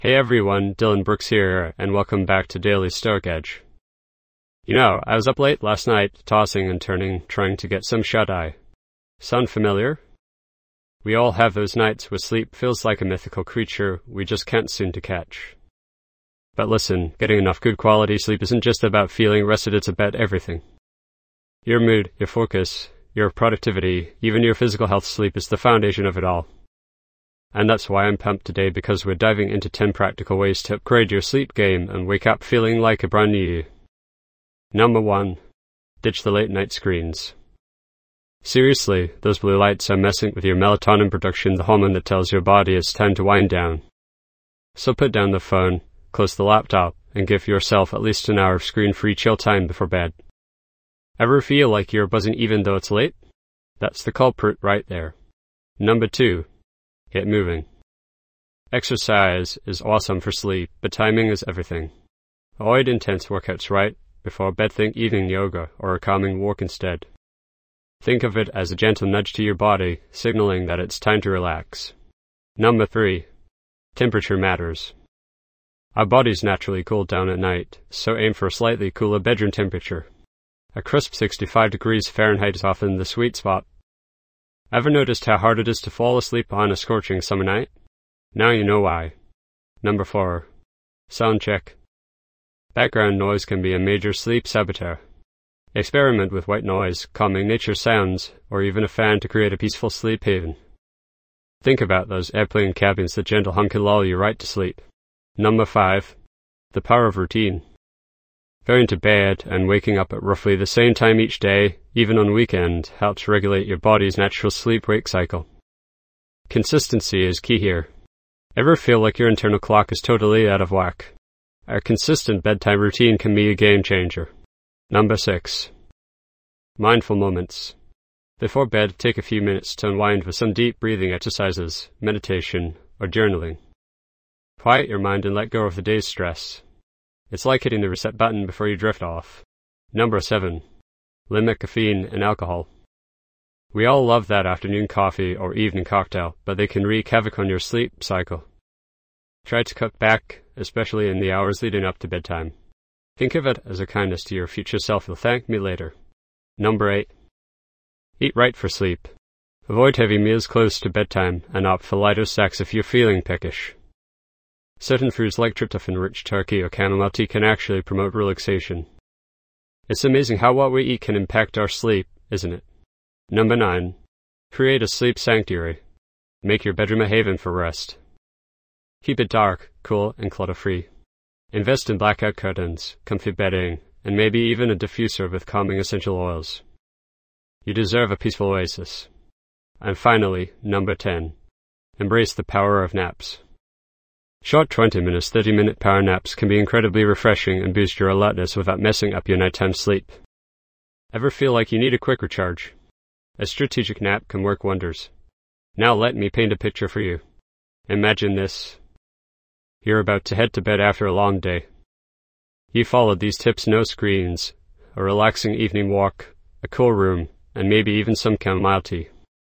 Hey everyone, Dylan Brooks here, and welcome back to Daily Stoic Edge. I was up late last night, tossing and turning, trying to get some shut-eye. Sound familiar? We all have those nights where sleep feels like a mythical creature we just can't seem to catch. But listen, getting enough good quality sleep isn't just about feeling rested, it's about everything. Your mood, your focus, your productivity, even your physical health. Sleep is the foundation of it all. And that's why I'm pumped today, because we're diving into 10 practical ways to upgrade your sleep game and wake up feeling like a brand new you. Number 1. Ditch the late night screens. Seriously, those blue lights are messing with your melatonin production, the hormone that tells your body it's time to wind down. So put down the phone, close the laptop, and give yourself at least an hour of screen-free chill time before bed. Ever feel like you're buzzing even though it's late? That's the culprit right there. Number 2. Get moving. Exercise is awesome for sleep, but timing is everything. Avoid intense workouts right before bed. Think evening yoga or a calming walk instead. Think of it as a gentle nudge to your body, signaling that it's time to relax. Number 3. Temperature matters. Our bodies naturally cool down at night, so aim for a slightly cooler bedroom temperature. A crisp 65 degrees Fahrenheit is often the sweet spot. Ever noticed how hard it is to fall asleep on a scorching summer night? Now you know why. Number 4. Sound check. Background noise can be a major sleep saboteur. Experiment with white noise, calming nature sounds, or even a fan to create a peaceful sleep haven. Think about those airplane cabins that gentle hum can lull you right to sleep. Number 5. The power of routine. Going to bed and waking up at roughly the same time each day, even on weekend, helps regulate your body's natural sleep-wake cycle. Consistency is key here. Ever feel like your internal clock is totally out of whack? A consistent bedtime routine can be a game changer. Number 6. Mindful moments. Before bed, take a few minutes to unwind with some deep breathing exercises, meditation, or journaling. Quiet your mind and let go of the day's stress. It's like hitting the reset button before you drift off. Number 7. Limit caffeine and alcohol. We all love that afternoon coffee or evening cocktail, but they can wreak havoc on your sleep cycle. Try to cut back, especially in the hours leading up to bedtime. Think of it as a kindness to your future self. You'll thank me later. Number 8. Eat right for sleep. Avoid heavy meals close to bedtime and opt for lighter snacks if you're feeling peckish. Certain foods like tryptophan-rich turkey or chamomile tea can actually promote relaxation. It's amazing how what we eat can impact our sleep, isn't it? Number 9. Create a sleep sanctuary. Make your bedroom a haven for rest. Keep it dark, cool, and clutter-free. Invest in blackout curtains, comfy bedding, and maybe even a diffuser with calming essential oils. You deserve a peaceful oasis. And finally, number 10. Embrace the power of naps. Short 20-minute, 30-minute power naps can be incredibly refreshing and boost your alertness without messing up your nighttime sleep. Ever feel like you need a quick recharge? A strategic nap can work wonders. Now let me paint a picture for you. Imagine this. You're about to head to bed after a long day. You followed these tips: no screens, a relaxing evening walk, a cool room, and maybe even some chamomile tea.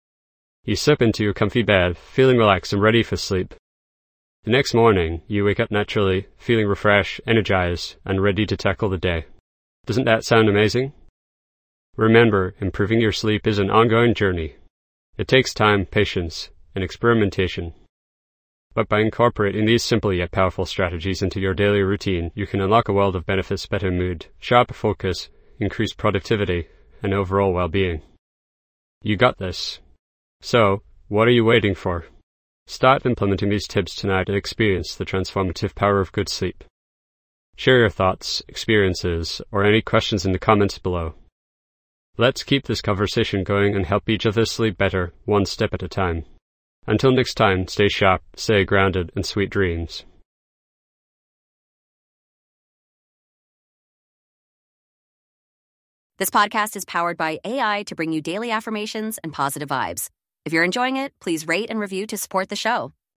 You slip into your comfy bed, feeling relaxed and ready for sleep. The next morning, you wake up naturally, feeling refreshed, energized, and ready to tackle the day. Doesn't that sound amazing? Remember, improving your sleep is an ongoing journey. It takes time, patience, and experimentation. But by incorporating these simple yet powerful strategies into your daily routine, you can unlock a world of benefits: better mood, sharper focus, increased productivity, and overall well-being. You got this. So, what are you waiting for? Start implementing these tips tonight and experience the transformative power of good sleep. Share your thoughts, experiences, or any questions in the comments below. Let's keep this conversation going and help each other sleep better, one step at a time. Until next time, stay sharp, stay grounded, and sweet dreams. This podcast is powered by AI to bring you daily affirmations and positive vibes. If you're enjoying it, please rate and review to support the show.